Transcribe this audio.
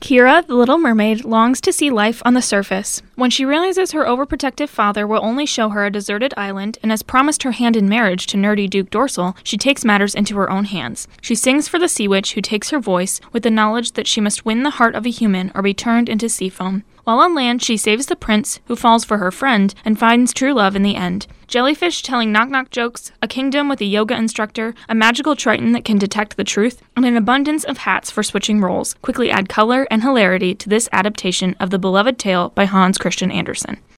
Kira, the little mermaid, longs to see life on the surface. When she realizes her overprotective father will only show her a deserted island and has promised her hand in marriage to nerdy Duke Dorsal, she takes matters into her own hands. She sings for the sea witch who takes her voice with the knowledge that she must win the heart of a human or be turned into sea foam. While on land, she saves the prince, who falls for her friend, and finds true love in the end. Jellyfish telling knock-knock jokes, a kingdom with a yoga instructor, a magical triton that can detect the truth, and an abundance of hats for switching roles quickly add color and hilarity to this adaptation of the beloved tale by Hans Christian Andersen.